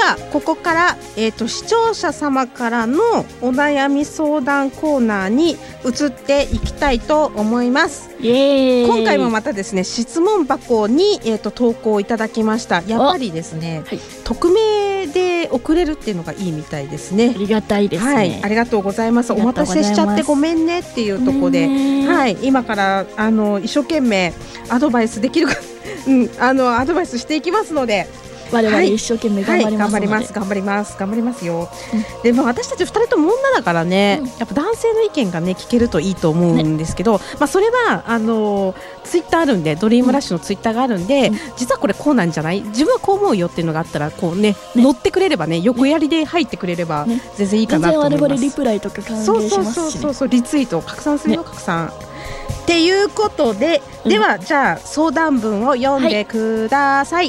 はここから、視聴者様からのお悩み相談コーナーに移っていきたいと思います。今回もまたですね、質問箱に、投稿いただきました。やっぱりですね、はい、匿名で送れるっていうのがいいみたいですね。 ありがたいですね、 はい、ありがとうございます。お待たせしちゃってごめんねっていうところで、はい、今から一生懸命アドバイスできるかアドバイスしていきますので、 我々一生懸命頑張りますので、 頑張りますよ、でも私たち2人とも女だからね、やっぱ男性の意見がね聞けるといいと思うんですけど、それはツイッターあるんで、ドリームラッシュのツイッターがあるんで、実はこれこうなんじゃない、自分はこう思うよっていうのがあったらこうね乗ってくれればね、横やりで入ってくれれば全然いいかなと思います。 全然我々リプライとか歓迎しますしね。 そうリツイート拡散するよ、拡散っていうことで、ではじゃあ相談文を読んでください。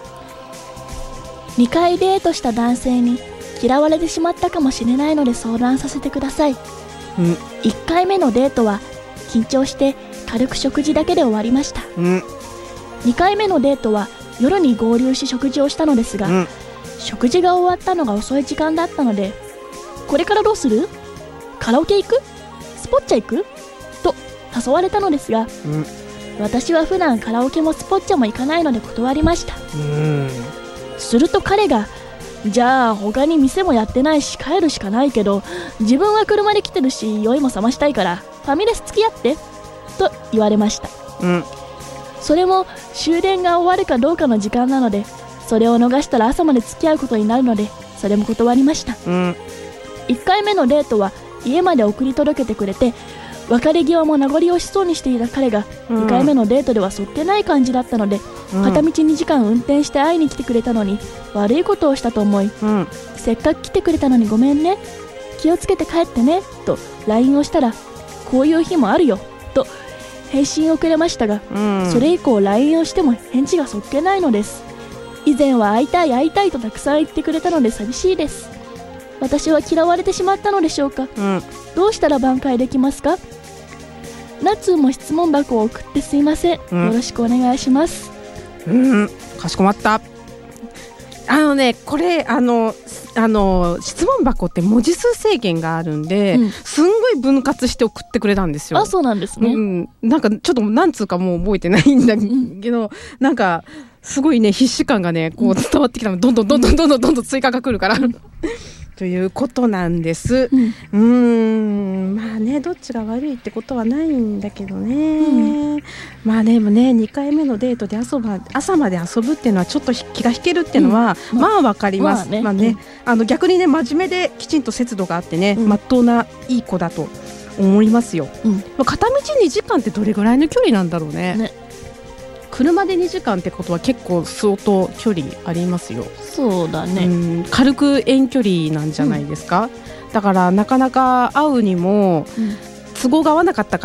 2回デートした男性に嫌われてしまったかもしれないので相談させてください。1回目のデートは緊張して軽く食事だけで終わりました。2回目のデートは夜に合流し食事をしたのですが、食事が終わったのが遅い時間だったので、これからどうする？カラオケ行く？スポッチャ行く？と誘われたのですが、私は普段カラオケもスポッチャも行かないので断りました。すると彼が、じゃあ他に店もやってないし帰るしかないけど、自分は車で来てるし酔いも覚ましたいからファミレス付き合ってと言われました。それも終電が終わるかどうかの時間なので、それを逃したら朝まで付き合うことになるので、それも断りました。1回目のデートは家まで送り届けてくれて、別れ際も名残惜しそうにしていた彼が2回目のデートではそっけない感じだったので、片道2時間運転して会いに来てくれたのに悪いことをしたと思い、せっかく来てくれたのにごめんね、気をつけて帰ってねと LINE をしたら、こういう日もあるよと返信をくれましたが、それ以降 LINE をしても返事がそっけないのです。以前は会いたいとたくさん言ってくれたので寂しいです。私は嫌われてしまったのでしょうか。どうしたら挽回できますか。ナッツーも質問箱を送ってすいません、よろしくお願いします。 かしこまった。これ質問箱って文字数制限があるんで、すんごい分割して送ってくれたんですよ。 あ、そうなんですね。 なんかちょっとなんつうかもう覚えてないんだけど、なんかすごいね必死感がねこう伝わってきたの、どんどん追加が来るからということなんです。まあね、どっちが悪いってことはないんだけどね、まあでもね2回目のデートで朝まで遊ぶっていうのはちょっと気が引けるっていうのは、まあわかります。逆にね真面目できちんと節度があってね、まっとうないい子だと思いますよ。片道2時間ってどれぐらいの距離なんだろうね。車で2時間ってことは結構相当距離ありますよ。 そうだね、 軽く遠距離なんじゃないですか。だからなかなか会うにも都合が合わなかったから、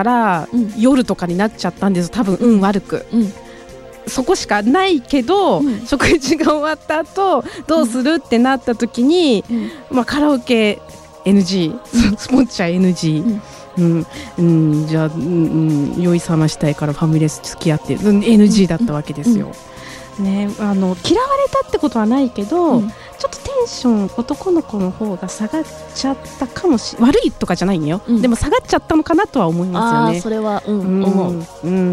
夜とかになっちゃったんです多分悪く、そこしかないけど、食事が終わった後どうするってなった時に、カラオケ NG、スポッチャ NG、じゃあ、酔い覚ましたいからファミレス付き合って、NG だったわけですよ。ね、嫌われたってことはないけど、ちょっとテンション男の子の方が下がっちゃったかもしれない。悪いとかじゃないんよ、でも下がっちゃったのかなとは思いますよね。 それは思う。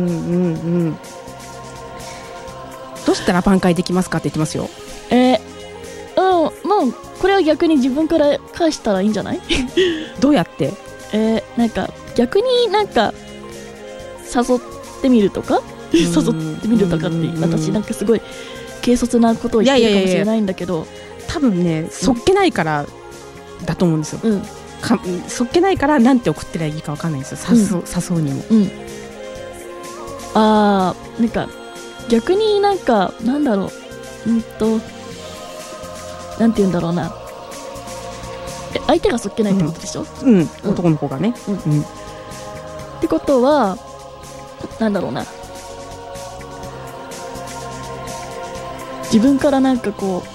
どうしたら挽回できますかって言ってますよ。 もうこれは逆に自分から返したらいいんじゃないどうやってなんか逆になんか誘ってみるとか誘ってみるとかって、私なんかすごい軽率なことを言ってるかもしれないんだけど、 多分ねそっけないからだと思うんですよ。そっけないからなんて送ってりゃいいか分かんないんですよ、誘うにも。 なんか逆になんかなんだろう、なんて言うんだろうな、相手がそっけないってことでしょ。 男の子がね。 ってことはなんだろうな、自分からなんかこ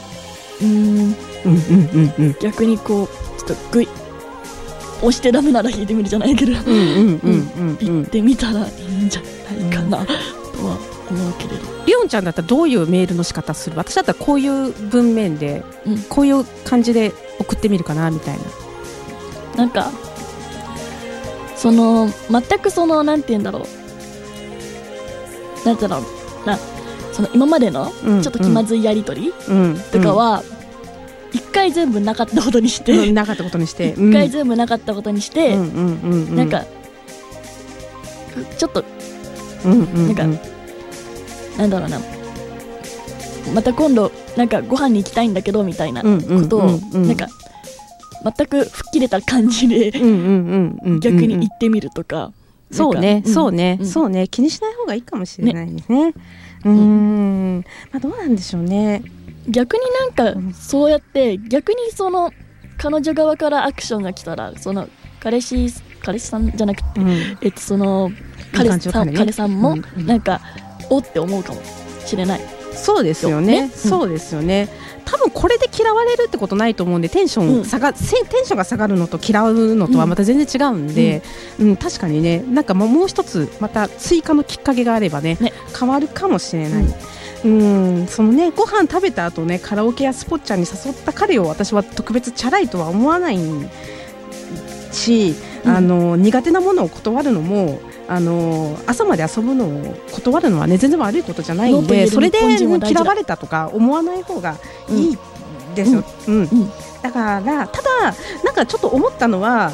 う逆にこうちょっとグイ押してダメなら引いてみるじゃないけど言ってみたらいいんじゃないかなとは思うけれど、 リオンちゃんだったらどういうメールの仕方する？私だったらこういう文面で、こういう感じで送ってみるかなみたいな。 なんかその全くそのなんて言うんだろう、なんだろうな、その今までのちょっと気まずいやり取りとかは一回全部なかったことにして、 なかったことにして、 一回全部なかったことにして、なんかちょっとなんかなんだろうな、また今度なんかご飯に行きたいんだけどみたいなことをなんか全く吹っ切れた感じで逆に言ってみるとか。 そうね、そうね、そうね、気にしない方がいいかもしれないですね。まあどうなんでしょうね。 逆になんかそうやって逆にその彼女側からアクションが来たら、その彼氏さんじゃなくて、その彼さんもなんかおって思うかもしれない。 そうですよね、そうですよね。多分これで嫌われるってことないと思うんで、テンションが下がるのと嫌うのとはまた全然違うんで、確かにね、なんかもう一つまた追加のきっかけがあればね、変わるかもしれない。そのね、ご飯食べた後ね、カラオケやスポッチャに誘った彼を私は特別チャラいとは思わないし、苦手なものを断るのも朝まで遊ぶのを断るのはね全然悪いことじゃないんで、それで嫌われたとか思わない方がいいですよ。だからただなんかちょっと思ったのは、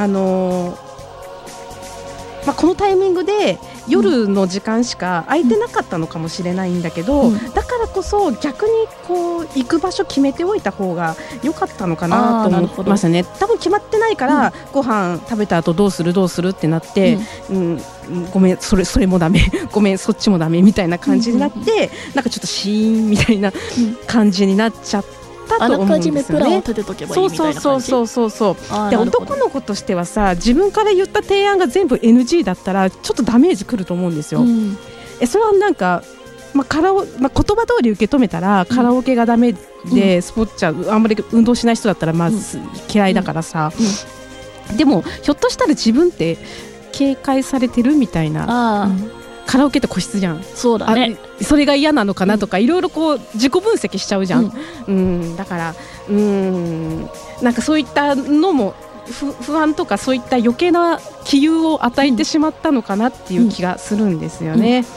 このタイミングで夜の時間しか空いてなかったのかもしれないんだけど、だからこそ逆にこう行く場所決めておいた方が良かったのかなと思いましたね。多分決まってないから、ご飯食べた後どうするってなって、ごめんそれもダメごめんそっちもダメみたいな感じになって、なんかちょっとシーンみたいな感じになっちゃって、あらかじめプランを立てとけばいいみたいな感じ。そうで、男の子としてはさ、自分から言った提案が全部 NG だったらちょっとダメージくると思うんですよ。それはなんか、言葉通り受け止めたら、カラオケがダメで、スポッチャあんまり運動しない人だったらまず嫌いだからさ、でもひょっとしたら自分って警戒されてるみたいな。カラオケって個室じゃん。 そうだね。 それが嫌なのかなとか、いろいろこう自己分析しちゃうじゃん。だからなんかそういったのも不安とか、そういった余計な気憂を与えてしまったのかなっていう気がするんですよね。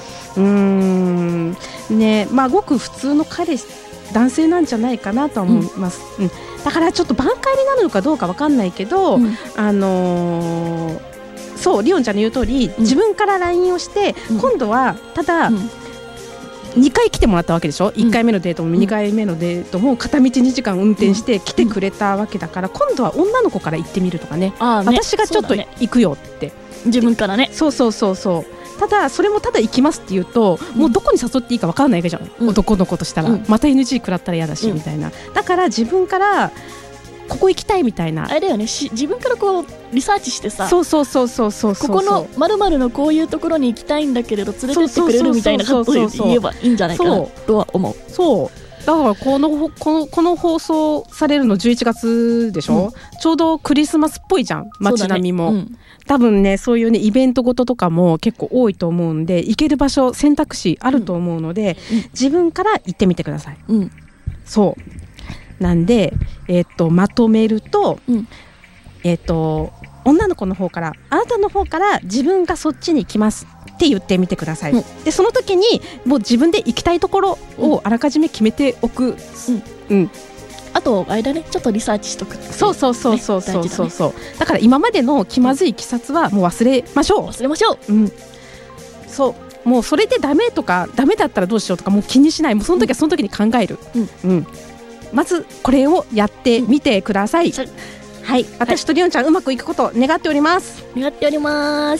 ごく普通の男性なんじゃないかなと思います。だからちょっと挽回になるのかどうかわかんないけど、そうリオンちゃんの言う通り、自分から LINE をして、今度はただ、2回来てもらったわけでしょ。1回目のデートも2回目のデートも片道2時間運転して来てくれたわけだから、今度は女の子から行ってみるとかね。私がちょっと行くよって、 自分からね。 そうただそれもただ行きますって言うと、もうどこに誘っていいか分からないわけじゃん、男の子としたら、また NG 食らったら嫌だし、みたいな。だから自分からここ行きたいみたいな、 あれだよね、自分からこうリサーチしてさ、 そうここの〇〇のこういうところに行きたいんだけれど連れてってくれるみたいなことを言えばいいんじゃないかなとは思う。 そうだからこの放送されるの11月でしょ、ちょうどクリスマスっぽいじゃん、街並みも。多分ね、そういうねイベントごととかも結構多いと思うんで、行ける場所選択肢あると思うので、自分から行ってみてください。そうなんで、まとめると、女の子の方から、あなたの方から自分がそっちに行きますって言ってみてください。でその時にもう自分で行きたいところをあらかじめ決めておく。 あとあれだね、ちょっとリサーチしとく。 そうだから今までの気まずいいきさつはもう忘れましょう。そうもうそれでダメとか、ダメだったらどうしようとかもう気にしない。もうその時はその時に考える。まずこれをやってみてください。はい、私とリオンちゃんうまくいくことを願っております。 願っております。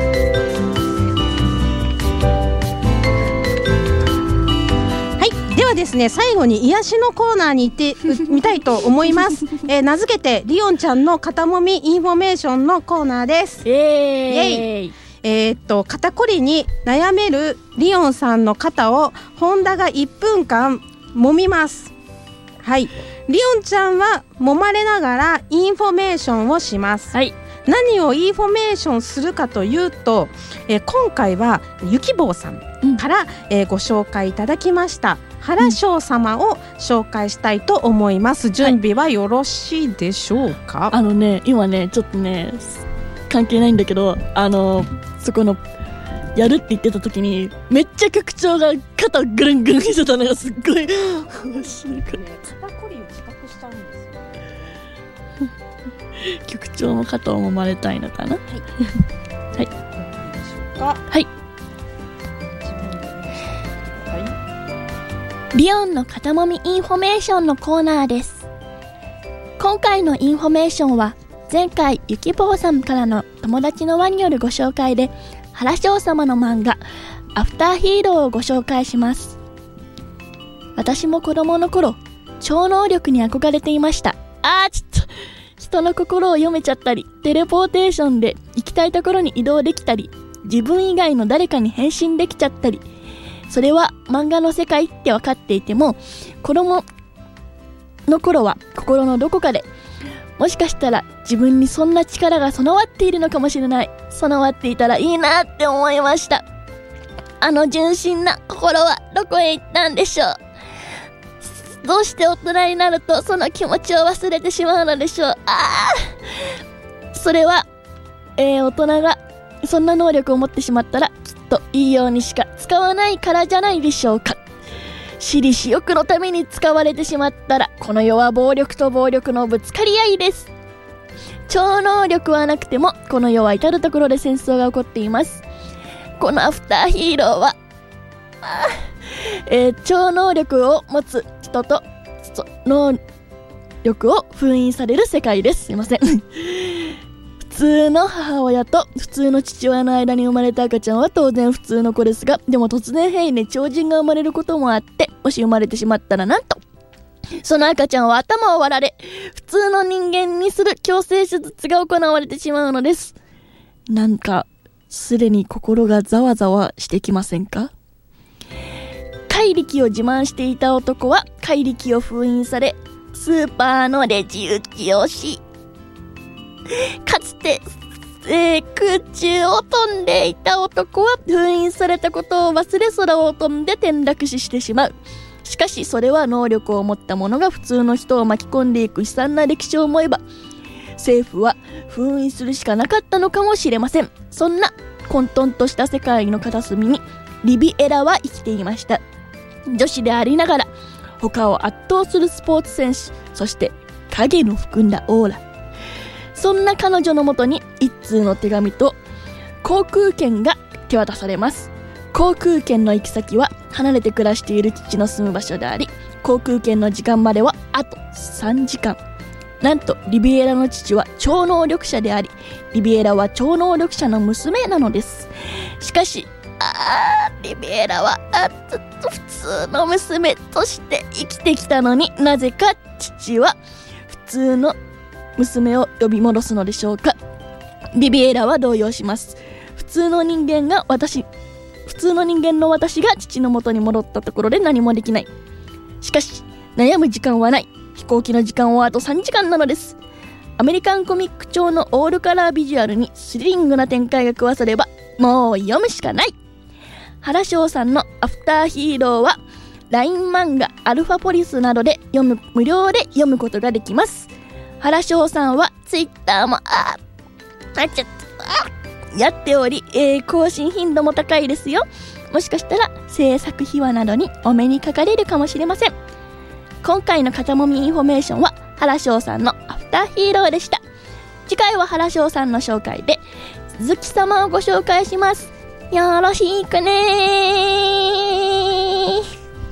はい、ではですね、最後に癒しのコーナーに行ってみたいと思います。名付けてリオンちゃんの肩もみインフォメーションのコーナーです。イエイ。肩こりに悩めるリオンさんの肩を本田が1分間揉みます。はい、リオンちゃんは揉まれながらインフォメーションをします。何をインフォメーションするかというと、今回はゆきぼうさんから、ご紹介いただきました原翔様を紹介したいと思います。準備はよろしいでしょうか？ 今ねちょっとね関係ないんだけど、そこのやるって言ってた時にめっちゃ局長が肩をぐるんぐるんしてたのがすっごい面白かった。 肩こりを自覚しちゃうんですよ。 局長も肩を揉まれたいのかな。はいはい、 どうでしょうか。 はい、リオンの肩もみインフォメーションのコーナーです。今回のインフォメーションは前回ゆきぽーさんからの友達の輪によるご紹介で原翔様の漫画アフターヒーローをご紹介します。私も子供の頃超能力に憧れていました。人の心を読めちゃったり、テレポーテーションで行きたいところに移動できたり、自分以外の誰かに変身できちゃったり、それは漫画の世界って分かっていても、子供の頃は心のどこかでもしかしたら自分にそんな力が備わっているのかもしれない。備わっていたらいいなって思いました。純真な心はどこへ行ったんでしょう。どうして大人になるとその気持ちを忘れてしまうのでしょう。それは、大人がそんな能力を持ってしまったらきっといいようにしか使わないからじゃないでしょうか。私利私欲のために使われてしまったらこの世は暴力と暴力のぶつかり合いです。超能力はなくてもこの世は至るところで戦争が起こっています。このアフターヒーローは超能力を持つ人と能力を封印される世界です。すいません普通の母親と普通の父親の間に生まれた赤ちゃんは当然普通の子ですが、でも突然変異で超人が生まれることもあって、もし生まれてしまったらなんとその赤ちゃんは頭を割られ普通の人間にする強制手術が行われてしまうのです。なんかすでに心がざわざわしてきませんか？怪力を自慢していた男は怪力を封印されスーパーのレジ打ちをし、かつて、空中を飛んでいた男は封印されたことを忘れ空を飛んで転落死してしまう。しかしそれは能力を持った者が普通の人を巻き込んでいく悲惨な歴史を思えば政府は封印するしかなかったのかもしれません。そんな混沌とした世界の片隅にリビエラは生きていました。女子でありながら他を圧倒するスポーツ選手、そして影の含んだオーラ。そんな彼女のもとに一通の手紙と航空券が手渡されます。航空券の行き先は離れて暮らしている父の住む場所であり、航空券の時間まではあと3時間。なんとリビエラの父は超能力者であり、リビエラは超能力者の娘なのです。しかしリビエラはずっと普通の娘として生きてきたのに、なぜか父は普通の娘を呼び戻すのでしょうか。リビエラは動揺します。普通の人間の私が父の元に戻ったところで何もできない。しかし悩む時間はない。飛行機の時間はあと3時間なのです。アメリカンコミック調のオールカラービジュアルにスリリングな展開が加わさればもう読むしかない。原翔さんのアフターヒーローは LINE 漫画アルファポリスなどで無料で読むことができます。原翔さんはツイッターもやっており、更新頻度も高いですよ。もしかしたら制作秘話などにお目にかかれるかもしれません。今回の肩もみインフォメーションは原翔さんのアフターヒーローでした。次回は原翔さんの紹介で鈴木様をご紹介します。よろしくね。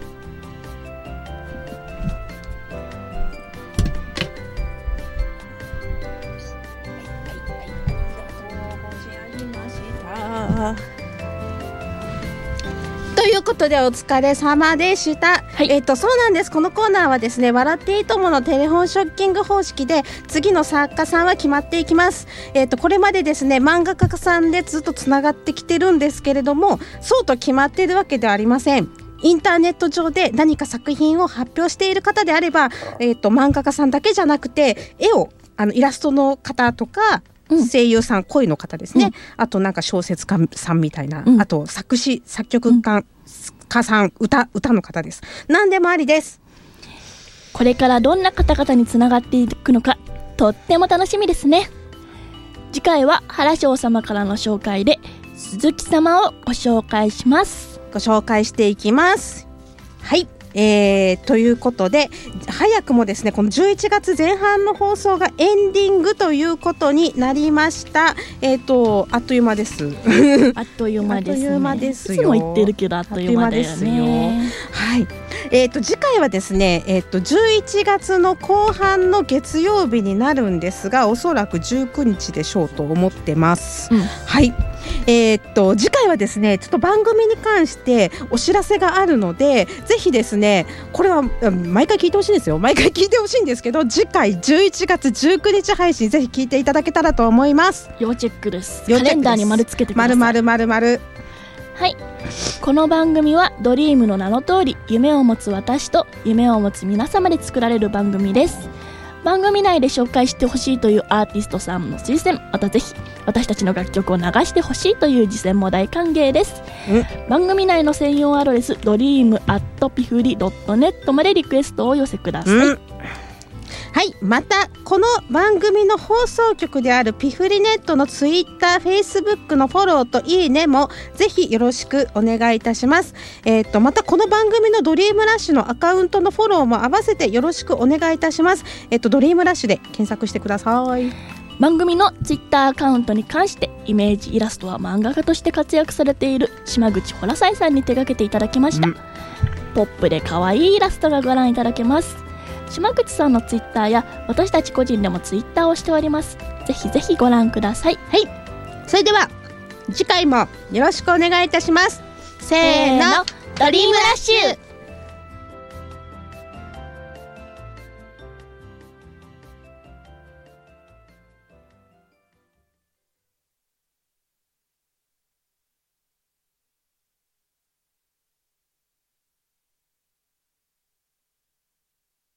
ということでお疲れ様でした、はい。そうなんです。このコーナーはですね、笑っていいとものテレフォンショッキング方式で次の作家さんは決まっていきます。これまでですね、漫画家さんでずっとつながってきてるんですけれども、そうと決まっているわけではありません。インターネット上で何か作品を発表している方であれば、漫画家さんだけじゃなくてイラストの方とか声優さん、声の方ですね、あとなんか小説家さんみたいな、あと作詞作曲家、さん、歌の方です。何でもありです。 これからどんな方々につながっていくのかとっても楽しみですね。次回は原章様からの紹介で鈴木様をご紹介します。 ご紹介していきます。はい、ということで早くもですねこの11月前半の放送がエンディングということになりました。あっという間ですあっという間ですね。いつも言ってるけどあっという間だよね。 はい、次回はですね、11月の後半の月曜日になるんですが、おそらく19日でしょうと思ってます。はい、次回はですねちょっと番組に関してお知らせがあるので、ぜひですねこれは毎回聞いてほしいんですよ。毎回聞いてほしいんですけど、次回11月19日配信ぜひ聞いていただけたらと思います。 要チェックです。カレンダーに丸つけてください。 丸はい、この番組はドリームの名の通り夢を持つ私と夢を持つ皆様で作られる番組です。番組内で紹介してほしいというアーティストさんの推薦、またぜひ私たちの楽曲を流してほしいという次戦も大歓迎です。番組内の専用アドレス dream@pifuri.net までリクエストをお寄せください。 はい、またこの番組の放送局であるピフリネットのツイッター、フェイスブックのフォローといいねもぜひよろしくお願いいたします。またこの番組のドリームラッシュのアカウントのフォローも合わせてよろしくお願いいたします。ドリームラッシュで検索してください。 番組のツイッターアカウントに関してイメージイラストは漫画家として活躍されている島口ほらさいさんに手掛けていただきました。ポップで可愛いイラストがご覧いただけます。島口さんのツイッターや私たち個人でもツイッターをしております。ぜひぜひご覧ください。 はい、それでは次回もよろしくお願いいたします。せーの、ドリームラッシュ。